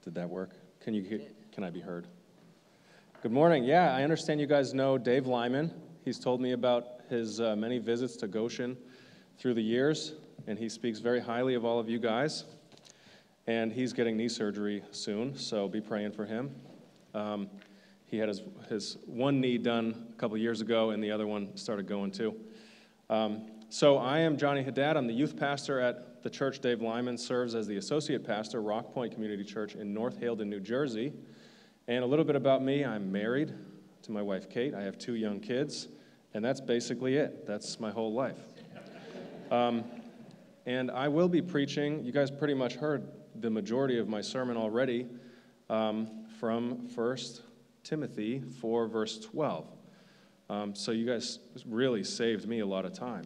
Did that work? Can I be heard? Good morning. Yeah, I understand you guys know Dave Lyman. He's told me about his many visits to Goshen through the years, and he speaks very highly of all of you guys. And he's getting knee surgery soon, so be praying for him. He had his one knee done a couple years ago, and the other one started going too. So I am Johnny Haddad. I'm the youth pastor at the church Dave Lyman serves as the associate pastor, Rock Point Community Church in North Haledon, New Jersey. And a little bit about me, I'm married to my wife, Kate. I have 2 young kids, and that's basically it. That's my whole life. And I will be preaching. You guys pretty much heard the majority of my sermon already from 1 Timothy 4, verse 12. So you guys really saved me a lot of time.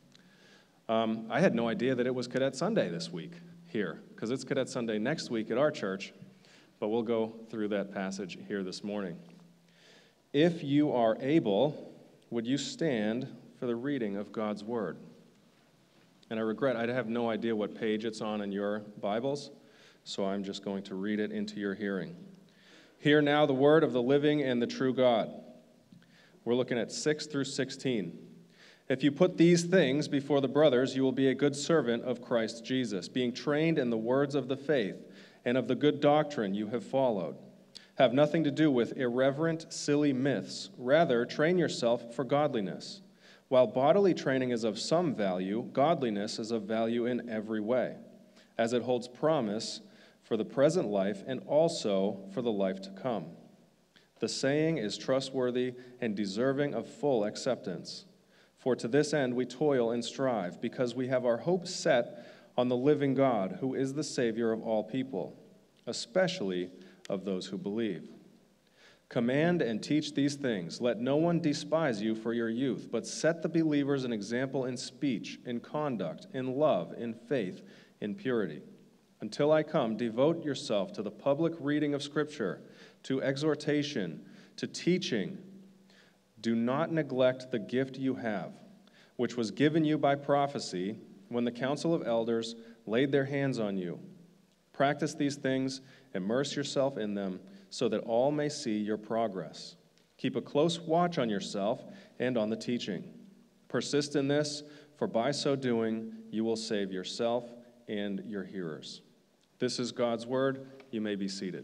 I had no idea that it was Cadet Sunday this week here, because it's Cadet Sunday next week at our church, but we'll go through that passage here this morning. If you are able, would you stand for the reading of God's Word? And I regret, I have no idea what page it's on in your Bibles, so I'm just going to read it into your hearing. Hear now the word of the living and the true God. We're looking at 6 through 16. If you put these things before the brothers, you will be a good servant of Christ Jesus, being trained in the words of the faith and of the good doctrine you have followed. Have nothing to do with irreverent, silly myths. Rather, train yourself for godliness. While bodily training is of some value, godliness is of value in every way, as it holds promise for the present life and also for the life to come. The saying is trustworthy and deserving of full acceptance. For to this end we toil and strive, because we have our hope set on the living God, who is the Savior of all people, especially of those who believe. Command and teach these things. Let no one despise you for your youth, but set the believers an example in speech, in conduct, in love, in faith, in purity. Until I come, devote yourself to the public reading of Scripture, to exhortation, to teaching. Do not neglect the gift you have, which was given you by prophecy when the council of elders laid their hands on you. Practice these things, immerse yourself in them, so that all may see your progress. Keep a close watch on yourself and on the teaching. Persist in this, for by so doing you will save yourself and your hearers. This is God's word. You may be seated.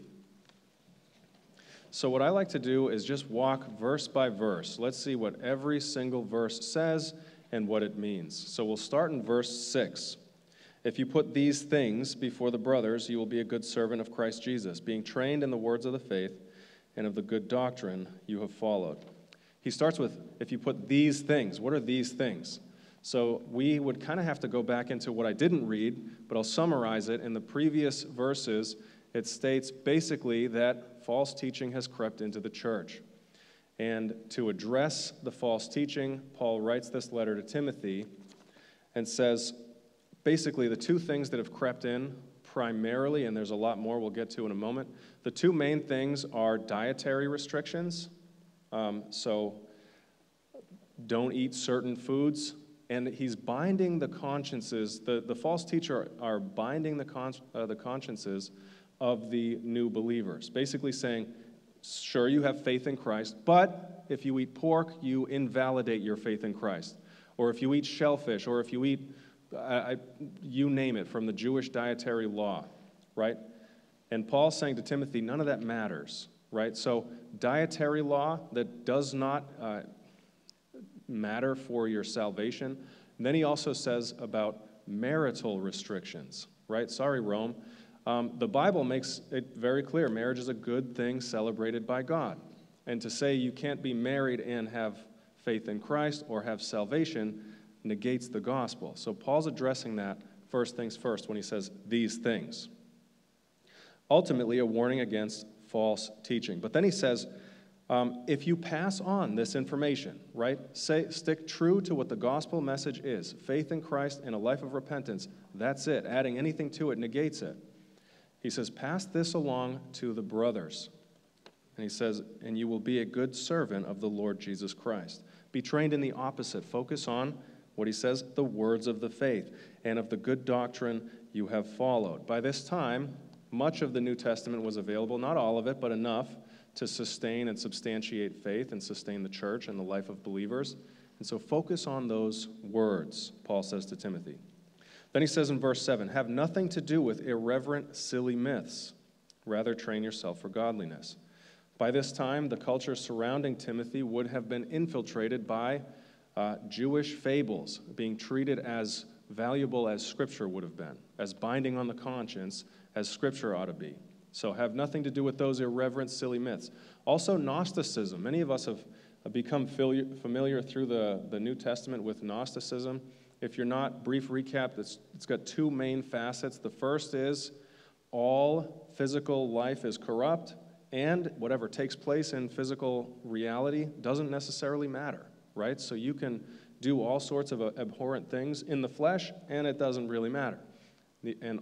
So what I like to do is just walk verse by verse. Let's see what every single verse says and what it means. So we'll start in verse 6. If you put these things before the brothers, you will be a good servant of Christ Jesus, being trained in the words of the faith and of the good doctrine you have followed. He starts with, if you put these things. What are these things? So we would kind of have to go back into what I didn't read, but I'll summarize it. In the previous verses, it states basically that false teaching has crept into the church. And to address the false teaching, Paul writes this letter to Timothy and says, basically the 2 things that have crept in primarily, and there's a lot more we'll get to in a moment, the 2 main things are dietary restrictions. So don't eat certain foods. And he's binding the consciences, the false teacher are binding the consciences of the new believers. Basically saying, sure, you have faith in Christ, but if you eat pork, you invalidate your faith in Christ. Or if you eat shellfish, or if you eat, you name it, from the Jewish dietary law, right? And Paul's saying to Timothy, none of that matters, right? So dietary law that does not matter for your salvation. And then he also says about marital restrictions, right? Sorry, Rome. The Bible makes it very clear marriage is a good thing celebrated by God. And to say you can't be married and have faith in Christ or have salvation negates the gospel. So Paul's addressing that first things first when he says these things. Ultimately, a warning against false teaching. But then he says, if you pass on this information, right, stick true to what the gospel message is, faith in Christ and a life of repentance, that's it. Adding anything to it negates it. He says, pass this along to the brothers. And he says, and you will be a good servant of the Lord Jesus Christ. Be trained in the opposite. Focus on what he says, the words of the faith and of the good doctrine you have followed. By this time, Much of the New Testament was available, not all of it, but enough to sustain and substantiate faith and sustain the church and the life of believers. And so focus on those words, Paul says to Timothy. Then he says in verse 7, have nothing to do with irreverent, silly myths. Rather, train yourself for godliness. By this time, the culture surrounding Timothy would have been infiltrated by Jewish fables, being treated as valuable as Scripture would have been, as binding on the conscience as Scripture ought to be. So have nothing to do with those irreverent, silly myths. Also, Gnosticism. Many of us have become familiar through the New Testament with Gnosticism. If you're not, brief recap, it's got two main facets. The first is all physical life is corrupt, and whatever takes place in physical reality doesn't necessarily matter, right? So you can do all sorts of abhorrent things in the flesh, and it doesn't really matter. And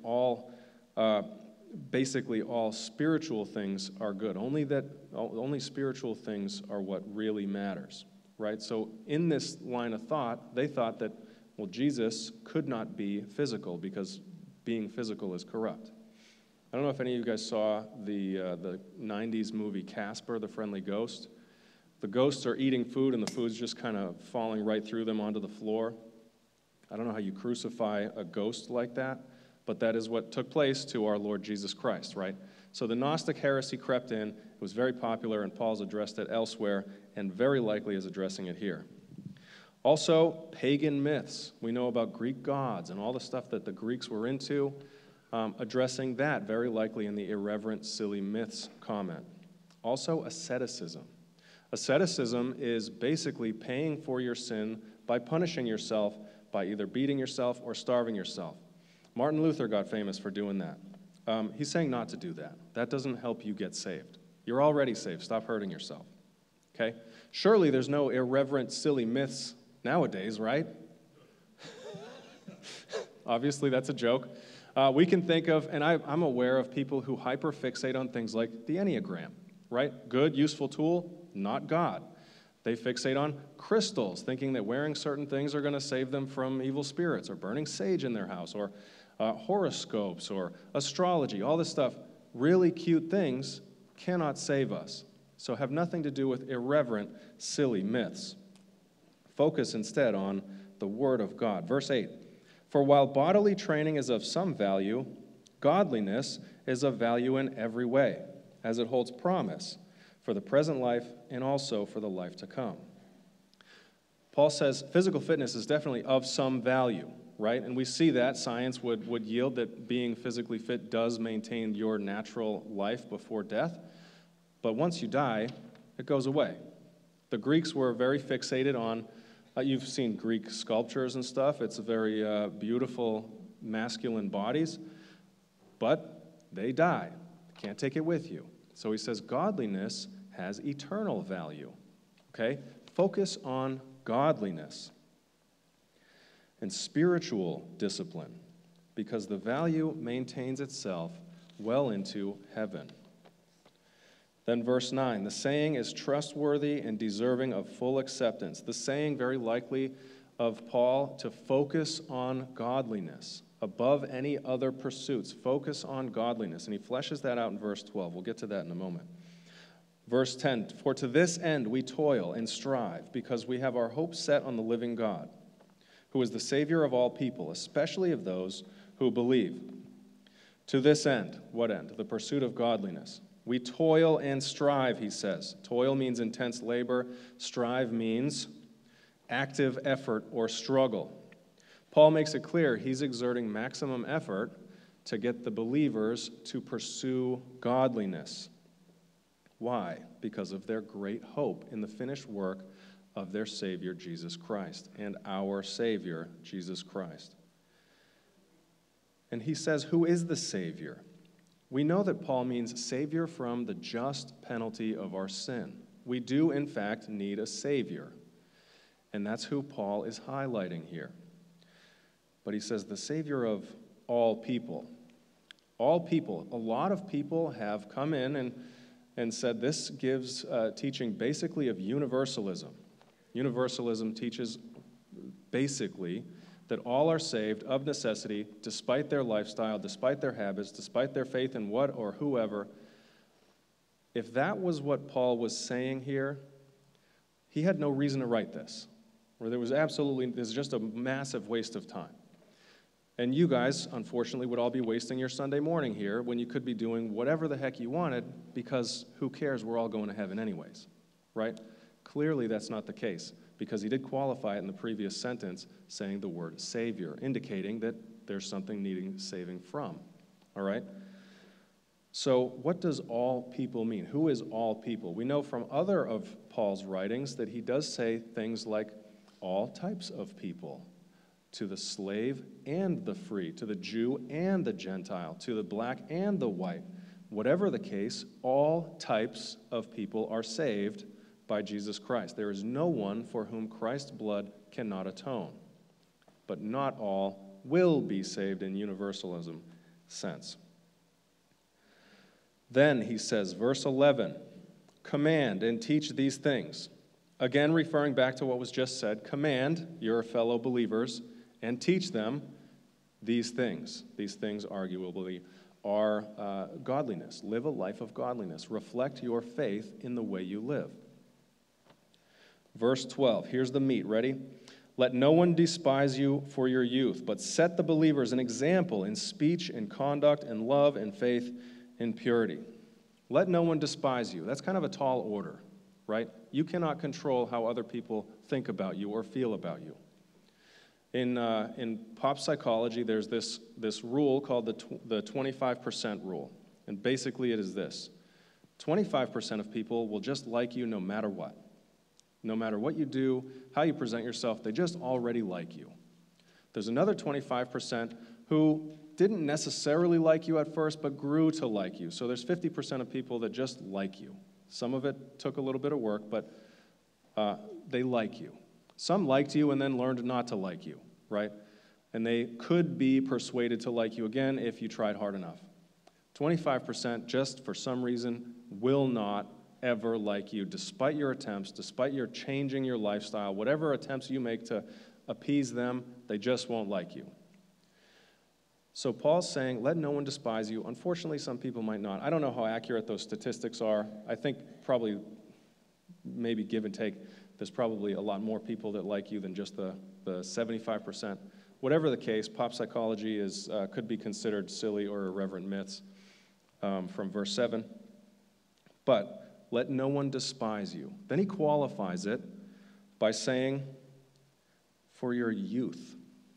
basically all spiritual things are good. Only spiritual things are what really matters, right? So in this line of thought, they thought that, well, Jesus could not be physical because being physical is corrupt. I don't know if any of you guys saw the 90s movie Casper, the Friendly Ghost. The ghosts are eating food, and the food's just kind of falling right through them onto the floor. I don't know how you crucify a ghost like that, but that is what took place to our Lord Jesus Christ, right? So the Gnostic heresy crept in. It was very popular, and Paul's addressed it elsewhere, and very likely is addressing it here. Also, pagan myths. We know about Greek gods and all the stuff that the Greeks were into, addressing that very likely in the irreverent, silly myths comment. Also, asceticism. Asceticism is basically paying for your sin by punishing yourself by either beating yourself or starving yourself. Martin Luther got famous for doing that. He's saying not to do that. That doesn't help you get saved. You're already saved. Stop hurting yourself. Okay? Surely there's no irreverent, silly myths nowadays, right? Obviously, that's a joke. We can think of, and I'm aware of people who hyperfixate on things like the Enneagram, right? Good, useful tool, not God. They fixate on crystals, thinking that wearing certain things are going to save them from evil spirits, or burning sage in their house, or horoscopes, or astrology, all this stuff. Really cute things cannot save us. So have nothing to do with irreverent, silly myths. Focus instead on the Word of God. Verse 8, for while bodily training is of some value, godliness is of value in every way, as it holds promise for the present life and also for the life to come. Paul says physical fitness is definitely of some value, right? And we see that science would yield that being physically fit does maintain your natural life before death. But once you die, it goes away. The Greeks were very fixated on, you've seen Greek sculptures and stuff. It's very beautiful masculine bodies, but they die. You can't take it with you. So he says godliness has eternal value, okay? Focus on godliness and spiritual discipline, because the value maintains itself well into heaven. Then verse 9, the saying is trustworthy and deserving of full acceptance. The saying very likely of Paul to focus on godliness above any other pursuits. Focus on godliness. And he fleshes that out in verse 12. We'll get to that in a moment. Verse 10, for to this end we toil and strive, because we have our hope set on the living God, who is the Savior of all people, especially of those who believe. To this end, what end? The pursuit of godliness. We toil and strive, he says. Toil means intense labor. Strive means active effort or struggle. Paul makes it clear he's exerting maximum effort to get the believers to pursue godliness. Why? Because of their great hope in the finished work of their Savior, Jesus Christ, and our Savior, Jesus Christ. And he says, who is the Savior? We know that Paul means Savior from the just penalty of our sin. We do, in fact, need a Savior. And that's who Paul is highlighting here. But he says the Savior of all people. All people. A lot of people have come in and said this gives teaching basically of universalism. Universalism teaches basically that all are saved of necessity, despite their lifestyle, despite their habits, despite their faith in what or whoever. If that was what Paul was saying here, he had no reason to write this. Or this is just a massive waste of time. And you guys, unfortunately, would all be wasting your Sunday morning here when you could be doing whatever the heck you wanted, because who cares, we're all going to heaven anyways, right? Clearly that's not the case, because he did qualify it in the previous sentence, saying the word Savior, indicating that there's something needing saving from, all right? So what does all people mean? Who is all people? We know from other of Paul's writings that he does say things like all types of people, to the slave and the free, to the Jew and the Gentile, to the black and the white. Whatever the case, all types of people are saved by Jesus Christ. There is no one for whom Christ's blood cannot atone. But not all will be saved in universalism sense. Then he says, verse 11, command and teach these things. Again, referring back to what was just said, command your fellow believers and teach them these things. These things, arguably, are godliness. Live a life of godliness. Reflect your faith in the way you live. Verse 12, here's the meat. Ready? Let no one despise you for your youth, but set the believers an example in speech and conduct and love and faith and purity. Let no one despise you. That's kind of a tall order, right? You cannot control how other people think about you or feel about you. In pop psychology, there's this rule called the 25% rule. And basically it is this. 25% of people will just like you no matter what. No matter what you do, how you present yourself, they just already like you. There's another 25% who didn't necessarily like you at first, but grew to like you. So there's 50% of people that just like you. Some of it took a little bit of work, but they like you. Some liked you and then learned not to like you, right? And they could be persuaded to like you again if you tried hard enough. 25% just for some reason will not ever like you, despite your attempts, despite your changing your lifestyle, whatever attempts you make to appease them, they just won't like you. So Paul's saying, let no one despise you. Unfortunately, some people might not. I don't know how accurate those statistics are. I think probably, maybe give and take, there's probably a lot more people that like you than just the 75%. Whatever the case, pop psychology could be considered silly or irreverent myths from verse 7. But let no one despise you. Then he qualifies it by saying, for your youth.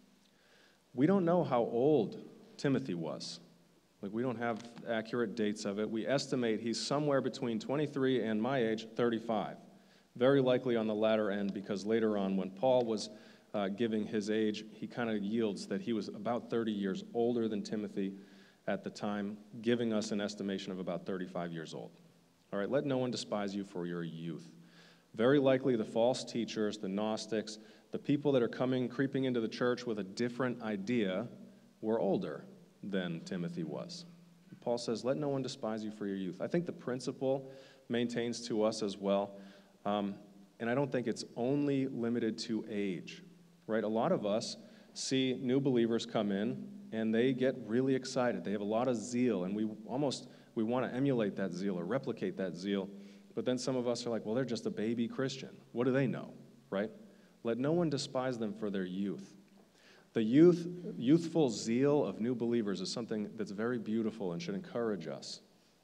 We don't know how old Timothy was. We don't have accurate dates of it. We estimate he's somewhere between 23 and my age, 35. Very likely on the latter end, because later on when Paul was giving his age, he kind of yields that he was about 30 years older than Timothy at the time, giving us an estimation of about 35 years old. All right, let no one despise you for your youth. Very likely the false teachers, the Gnostics, the people that are creeping into the church with a different idea were older than Timothy was. Paul says, let no one despise you for your youth. I think the principle maintains to us as well. And I don't think it's only limited to age, right? A lot of us see new believers come in, and they get really excited. They have a lot of zeal, and we want to emulate that zeal or replicate that zeal. But then some of us are like, well, they're just a baby Christian. What do they know, right? Let no one despise them for their youth. The youthful zeal of new believers is something that's very beautiful and should encourage us.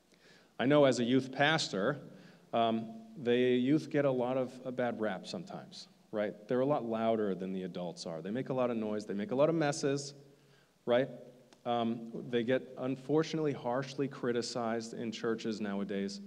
I know as a youth pastor, the youth get a lot of a bad rap sometimes, right? They're a lot louder than the adults are. They make a lot of noise. They make a lot of messes, right? They get, unfortunately, harshly criticized in churches nowadays.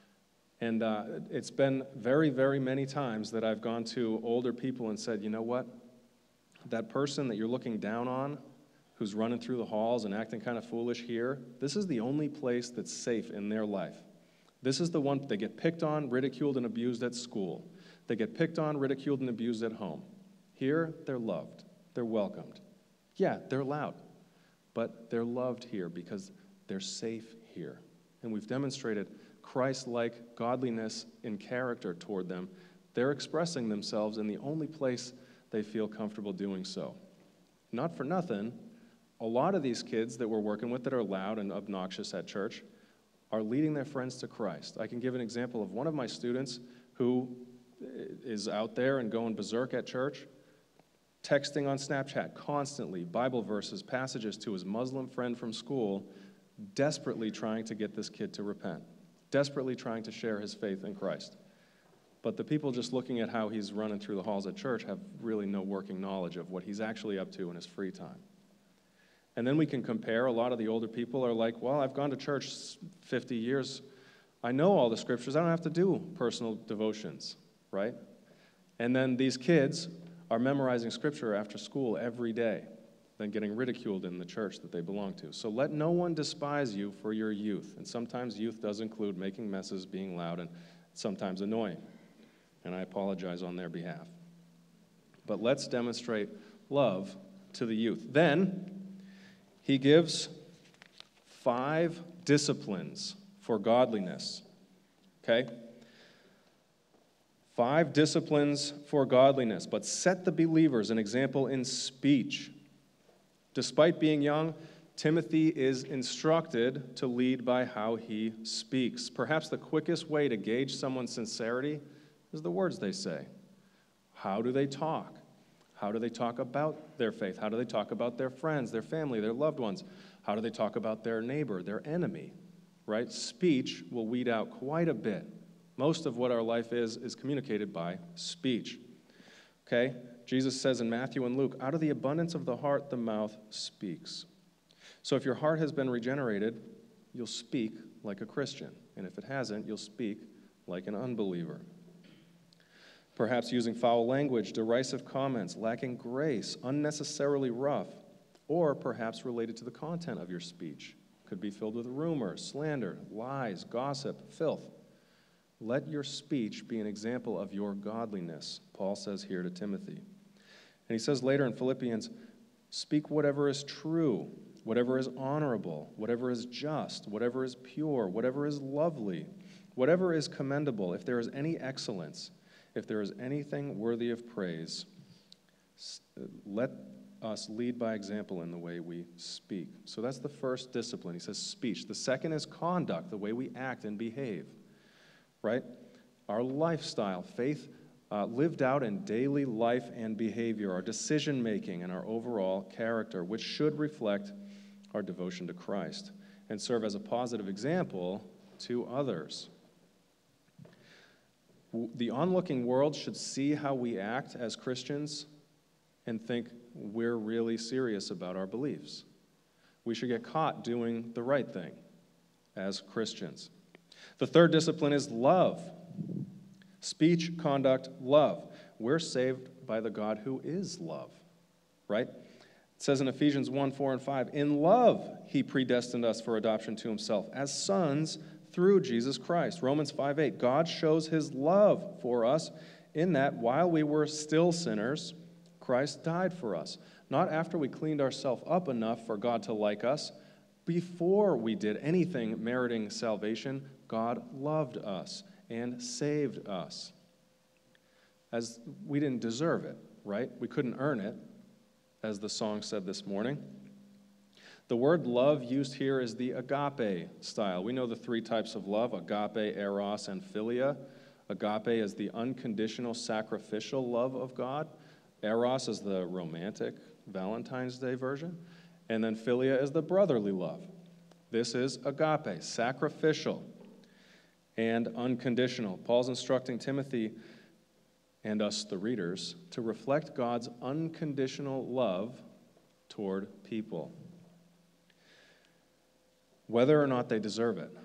And it's been very, very many times that I've gone to older people and said, you know what? That person that you're looking down on, who's running through the halls and acting kind of foolish here, this is the only place that's safe in their life. This is the one they get picked on, ridiculed, and abused at school. They get picked on, ridiculed, and abused at home. Here, they're loved. They're welcomed. Yeah, they're loud, but they're loved here because they're safe here. And we've demonstrated Christ-like godliness in character toward them. They're expressing themselves in the only place they feel comfortable doing so. not for nothing, a lot of these kids that we're working with that are loud and obnoxious at church are leading their friends to Christ. I can give an example of one of my students who is out there and going berserk at church, texting on Snapchat constantly, Bible verses, passages to his Muslim friend from school, desperately trying to get this kid to repent, desperately trying to share his faith in Christ. But the people just looking at how he's running through the halls at church have really no working knowledge of what he's actually up to in his free time. And then we can compare. A lot of the older people are like, well, I've gone to church 50 years. I know all the scriptures. I don't have to do personal devotions, right? And then these kids are memorizing scripture after school every day, then getting ridiculed in the church that they belong to. So let no one despise you for your youth. And sometimes youth does include making messes, being loud, and sometimes annoying. And I apologize on their behalf. But let's demonstrate love to the youth. Then he gives 5 disciplines for godliness. Okay? 5 disciplines for godliness. But set the believers an example in speech. Despite being young, Timothy is instructed to lead by how he speaks. Perhaps the quickest way to gauge someone's sincerity is the words they say. How do they talk? How do they talk about their faith? How do they talk about their friends, their family, their loved ones? How do they talk about their neighbor, their enemy? Right? Speech will weed out quite a bit. Most of what our life is communicated by speech. Okay? Jesus says in Matthew and Luke, out of the abundance of the heart, the mouth speaks. So if your heart has been regenerated, you'll speak like a Christian. And if it hasn't, you'll speak like an unbeliever. Perhaps using foul language, derisive comments, lacking grace, unnecessarily rough, or perhaps related to the content of your speech. Could be filled with rumors, slander, lies, gossip, filth. Let your speech be an example of your godliness, Paul says here to Timothy. And he says later in Philippians, speak whatever is true, whatever is honorable, whatever is just, whatever is pure, whatever is lovely, whatever is commendable, if there is any excellence, if there is anything worthy of praise, let us lead by example in the way we speak. So that's the first discipline. He says speech. The second is conduct, the way we act and behave, right? Our lifestyle, faith lived out in daily life and behavior, our decision-making and our overall character, which should reflect our devotion to Christ and serve as a positive example to others. The onlooking world should see how we act as Christians and think we're really serious about our beliefs. We should get caught doing the right thing as Christians. The third discipline is love. Speech, conduct, love. We're saved by the God who is love, right? It says in Ephesians 1, 4, and 5, in love he predestined us for adoption to himself as sons through Jesus Christ. Romans 5:8, God shows his love for us in that while we were still sinners, Christ died for us. Not after we cleaned ourselves up enough for God to like us. Before we did anything meriting salvation, God loved us and saved us. As we didn't deserve it, right? We couldn't earn it, as the song said this morning. The word love used here is the agape style. We know the 3 types of love, agape, eros, and philia. Agape is the unconditional sacrificial love of God. Eros is the romantic Valentine's Day version. And then philia is the brotherly love. This is agape, sacrificial and unconditional. Paul's instructing Timothy and us, the readers, to reflect God's unconditional love toward people, whether or not they deserve it.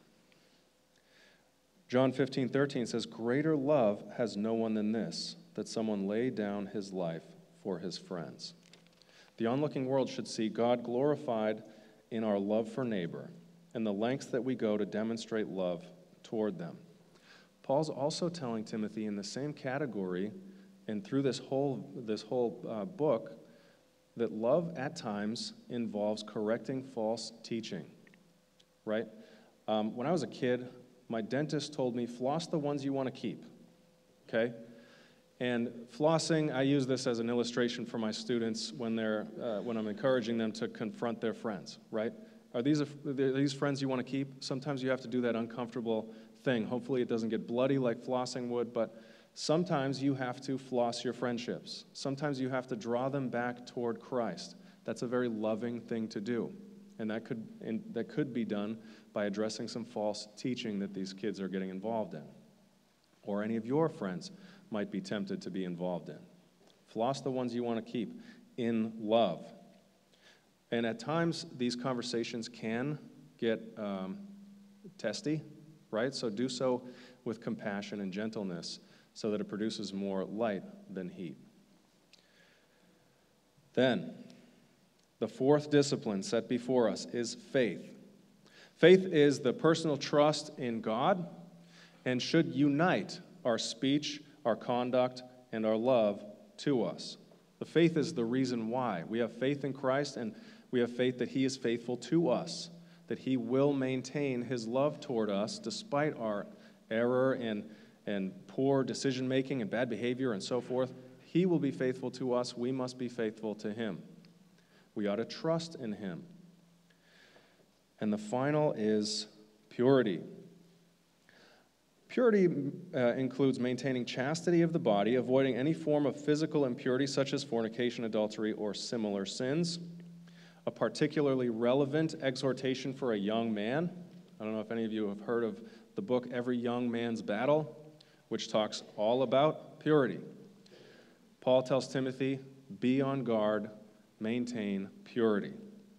John 15:13 says, greater love has no one than this, that someone lay down his life for his friends. The onlooking world should see God glorified in our love for neighbor and the lengths that we go to demonstrate love toward them. Paul's also telling Timothy in the same category and through this whole book that love at times involves correcting false teaching, right? When I was a kid, my dentist told me, floss the ones you want to keep, okay? And flossing, I use this as an illustration for my students when I'm encouraging them to confront their friends, right? Are these friends you want to keep? Sometimes you have to do that uncomfortable thing. Hopefully it doesn't get bloody like flossing would, but sometimes you have to floss your friendships. Sometimes you have to draw them back toward Christ. That's a very loving thing to do. And that could be done by addressing some false teaching that these kids are getting involved in, or any of your friends might be tempted to be involved in. Floss the ones you want to keep in love. And at times, these conversations can get testy, right? So do so with compassion and gentleness so that it produces more light than heat. Then, the fourth discipline set before us is faith. Faith is the personal trust in God and should unite our speech, our conduct, and our love to us. The faith is the reason why. We have faith in Christ, and we have faith that He is faithful to us, that He will maintain His love toward us despite our error and poor decision-making and bad behavior and so forth. He will be faithful to us. We must be faithful to Him. We ought to trust in Him. And the final is purity. Purity includes maintaining chastity of the body, avoiding any form of physical impurity such as fornication, adultery, or similar sins. A particularly relevant exhortation for a young man. I don't know if any of you have heard of the book Every Young Man's Battle, which talks all about purity. Paul tells Timothy, be on guard, maintain purity,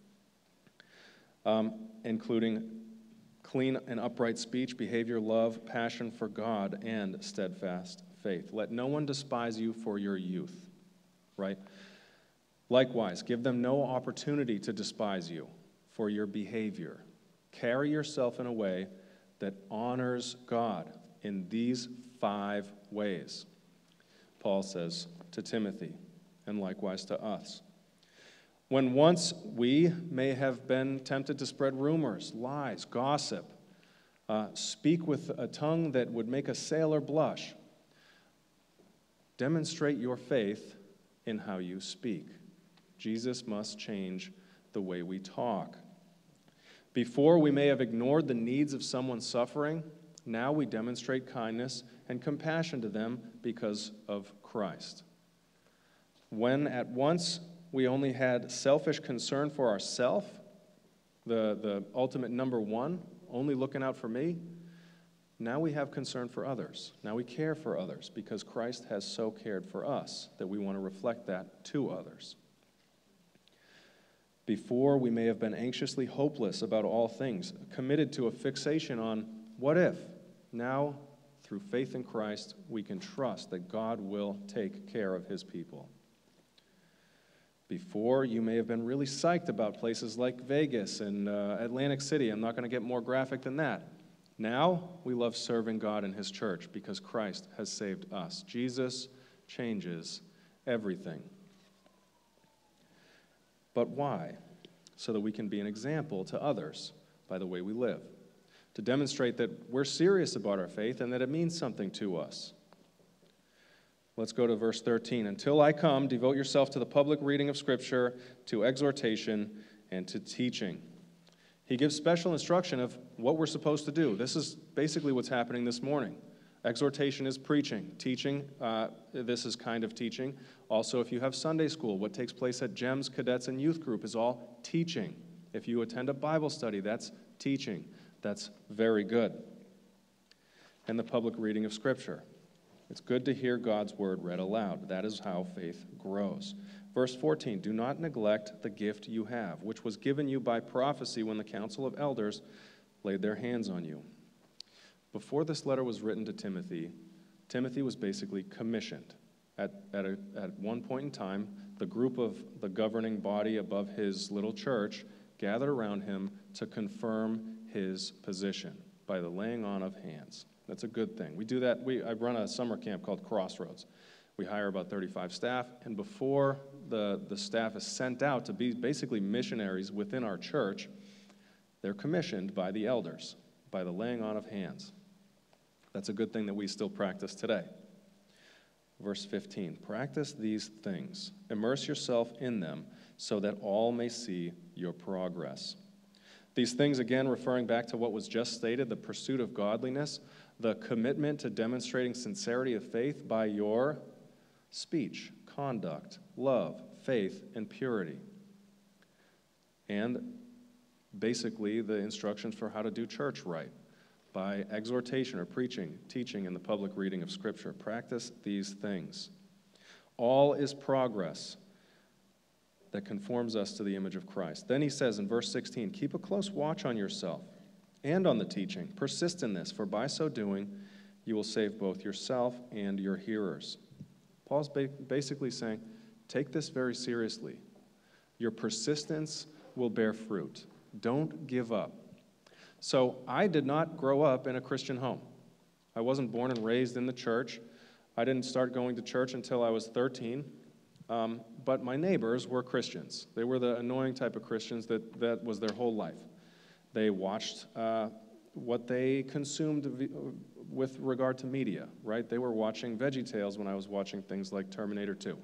including clean and upright speech, behavior, love, passion for God, and steadfast faith. Let no one despise you for your youth, right? Likewise, give them no opportunity to despise you for your behavior. Carry yourself in a way that honors God in these 5 ways, Paul says to Timothy, and likewise to us. When once we may have been tempted to spread rumors, lies, gossip, speak with a tongue that would make a sailor blush, demonstrate your faith in how you speak. Jesus must change the way we talk. Before we may have ignored the needs of someone suffering, now we demonstrate kindness and compassion to them because of Christ. When at once we only had selfish concern for ourselves, the ultimate number one, only looking out for me, now we have concern for others. Now we care for others because Christ has so cared for us that we want to reflect that to others. Before we may have been anxiously hopeless about all things, committed to a fixation on what if. Now, through faith in Christ, we can trust that God will take care of His people. Before, you may have been really psyched about places like Vegas and Atlantic City. I'm not going to get more graphic than that. Now, we love serving God and His church because Christ has saved us. Jesus changes everything. But why? So that we can be an example to others by the way we live. To demonstrate that we're serious about our faith and that it means something to us. Let's go to verse 13. Until I come, devote yourself to the public reading of Scripture, to exhortation, and to teaching. He gives special instruction of what we're supposed to do. This is basically what's happening this morning. Exhortation is preaching. Teaching, this is kind of teaching. Also, if you have Sunday school, what takes place at GEMS, Cadets, and Youth Group is all teaching. If you attend a Bible study, that's teaching. That's very good. And the public reading of Scripture. It's good to hear God's word read aloud. That is how faith grows. Verse 14, do not neglect the gift you have, which was given you by prophecy when the council of elders laid their hands on you. Before this letter was written to Timothy, Timothy was basically commissioned. At one point in time, the group of the governing body above his little church gathered around him to confirm his position by the laying on of hands. That's a good thing. We do that. I run a summer camp called Crossroads. We hire about 35 staff, and before the staff is sent out to be basically missionaries within our church, they're commissioned by the elders, by the laying on of hands. That's a good thing that we still practice today. Verse 15, practice these things. Immerse yourself in them so that all may see your progress. These things, again, referring back to what was just stated, the pursuit of godliness, the commitment to demonstrating sincerity of faith by your speech, conduct, love, faith, and purity. And basically the instructions for how to do church right by exhortation or preaching, teaching, and the public reading of Scripture. Practice these things. All is progress that conforms us to the image of Christ. Then he says in verse 16, keep a close watch on yourself and on the teaching. Persist in this, for by so doing, you will save both yourself and your hearers. Paul's basically saying, take this very seriously. Your persistence will bear fruit. Don't give up. So I did not grow up in a Christian home. I wasn't born and raised in the church. I didn't start going to church until I was 13. But my neighbors were Christians. They were the annoying type of Christians that was their whole life. They watched what they consumed with regard to media, right? They were watching VeggieTales when I was watching things like Terminator 2.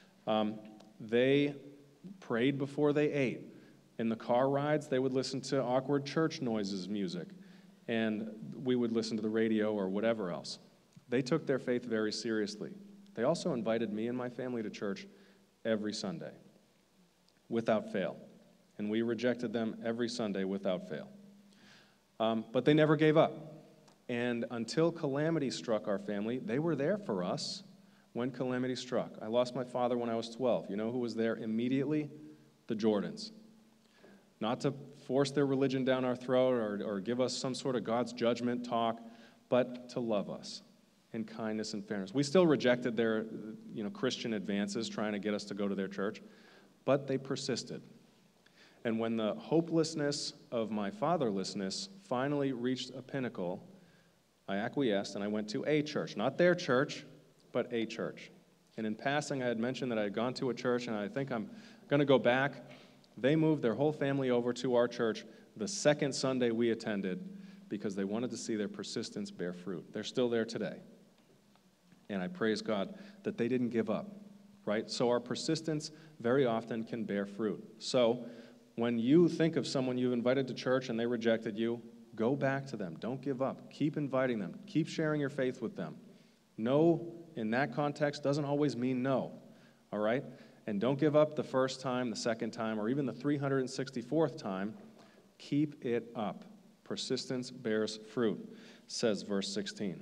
They prayed before they ate. In the car rides, they would listen to awkward church noises music, and we would listen to the radio or whatever else. They took their faith very seriously. They also invited me and my family to church every Sunday, without fail. And we rejected them every Sunday without fail. But they never gave up. And until calamity struck our family, they were there for us when calamity struck. I lost my father when I was 12. You know who was there immediately? The Jordans. Not to force their religion down our throat or give us some sort of God's judgment talk, but to love us in kindness and fairness. We still rejected their Christian advances trying to get us to go to their church, but they persisted. And when the hopelessness of my fatherlessness finally reached a pinnacle, I acquiesced and I went to a church. Not their church, but a church. And in passing, I had mentioned that I had gone to a church, and I think I'm going to go back. They moved their whole family over to our church the second Sunday we attended because they wanted to see their persistence bear fruit. They're still there today. And I praise God that they didn't give up, right? So our persistence very often can bear fruit. So when you think of someone you've invited to church and they rejected you, go back to them. Don't give up. Keep inviting them. Keep sharing your faith with them. No, in that context, doesn't always mean no, all right? And don't give up the first time, the second time, or even the 364th time. Keep it up. Persistence bears fruit, says verse 16.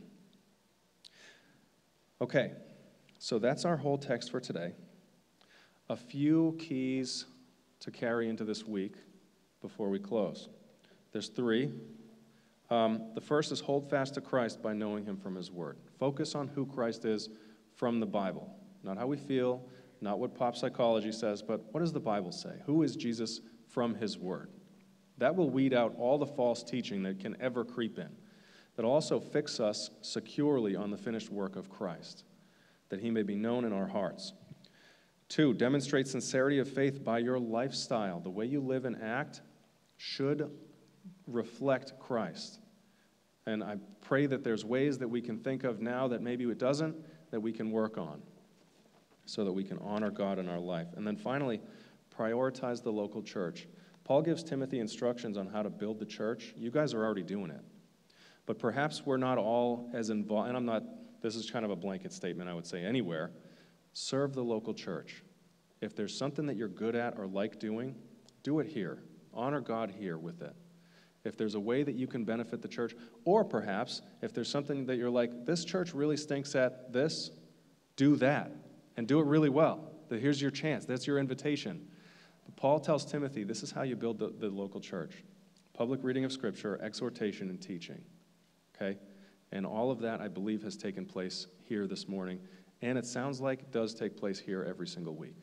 Okay, so that's our whole text for today. A few keys to carry into this week before we close. There's three. The first is hold fast to Christ by knowing him from his word. Focus on who Christ is from the Bible, not how we feel, not what pop psychology says, but what does the Bible say? Who is Jesus from his word? That will weed out all the false teaching that can ever creep in. That also fix us securely on the finished work of Christ, that he may be known in our hearts. 2, demonstrate sincerity of faith by your lifestyle. The way you live and act should reflect Christ. And I pray that there's ways that we can think of now that maybe it doesn't, that we can work on, so that we can honor God in our life. And then finally, prioritize the local church. Paul gives Timothy instructions on how to build the church. You guys are already doing it. But perhaps we're not all as involved, and this is kind of a blanket statement, I would say, anywhere. Serve the local church. If there's something that you're good at or like doing, do it here. Honor God here with it. If there's a way that you can benefit the church, or perhaps if there's something that you're like, this church really stinks at this, do that. And do it really well. Here's your chance. That's your invitation. But Paul tells Timothy, this is how you build the local church. Public reading of Scripture, exhortation, and teaching. Okay? And all of that, I believe, has taken place here this morning. And it sounds like it does take place here every single week.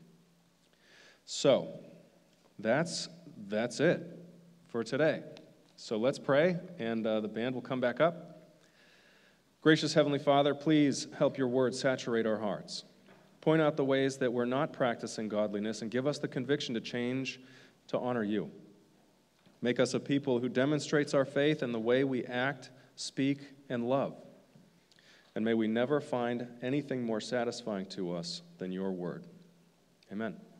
So, that's it for today. So let's pray, and the band will come back up. Gracious Heavenly Father, please help your word saturate our hearts. Point out the ways that we're not practicing godliness and give us the conviction to change to honor you. Make us a people who demonstrates our faith in the way we act, speak, and love. And may we never find anything more satisfying to us than your word. Amen.